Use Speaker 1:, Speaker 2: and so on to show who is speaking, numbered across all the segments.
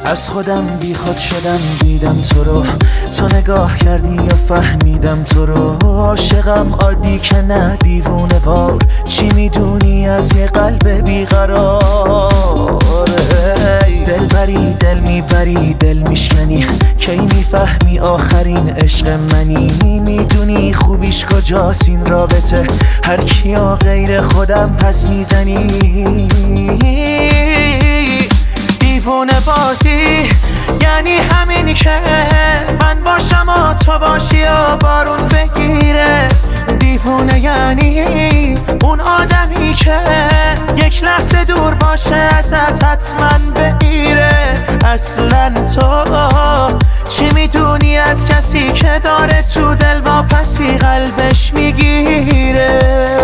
Speaker 1: از خودم بی خود شدم دیدم تو رو، تو نگاه کردی یا فهمیدم تو رو. عاشقم عادی که نه دیوونه وار، چی میدونی از یه قلب بیقرار؟ دل بری دل میبری دل میشکنی، کی میفهمی آخرین عشق منی؟ میدونی خوبیش کجاست این رابطه، هر کیا غیر خودم پس میزنی. دیوونه بازی یعنی همینی که من باشم و تو باشی و بارون بگیره. دیوونه یعنی اون آدمی که یک لحظه دور باشه ازت حتما بمیره. اصلا تو چی میدونی از کسی که داره تو دل واپسی قلبش میگیره؟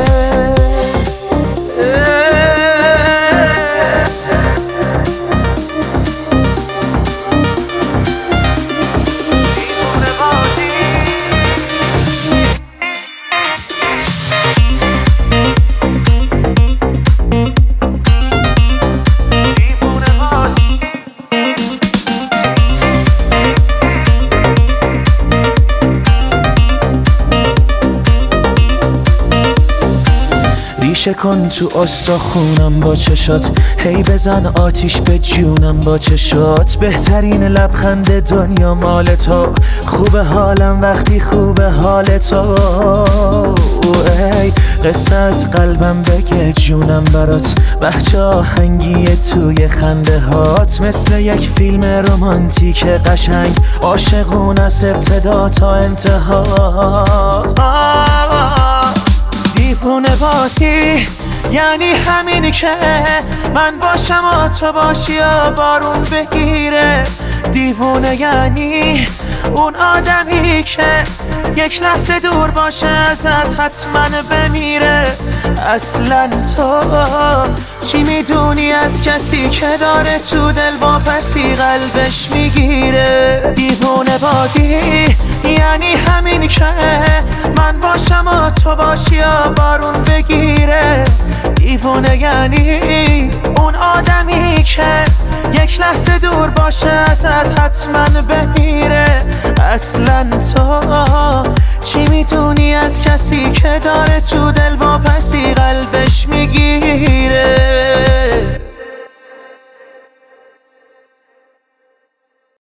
Speaker 1: ریشه کن تو استخونم با چشات، هی بزن آتیش به جونم با چشات. بهترین لبخند دنیا مال تو، خوب حالم وقتی خوب حال تو. ای قصه از قلبم بگه جونم برات، بچه آهنگی توی خنده هات. مثل یک فیلم رمانتیک قشنگ، عاشقون از ابتدا تا انتها. دیوونه بازی یعنی همینی که من باشم و تو باشی و بارون بگیره. دیوونه یعنی اون آدمی که یک لحظه دور باشه ازت حتما بمیره. اصلا تو چی میدونی از کسی که داره تو دل واپسی قلبش میگیره؟ دیوونه بازی یعنی همین که من باشم و تو باشی و بارون بگیره. دیوونه یعنی اون آدمی که یک لحظه دور باشه ازت حتما بمیره. اصلا تو چی میدونی از کسی که داره تو دل واپسی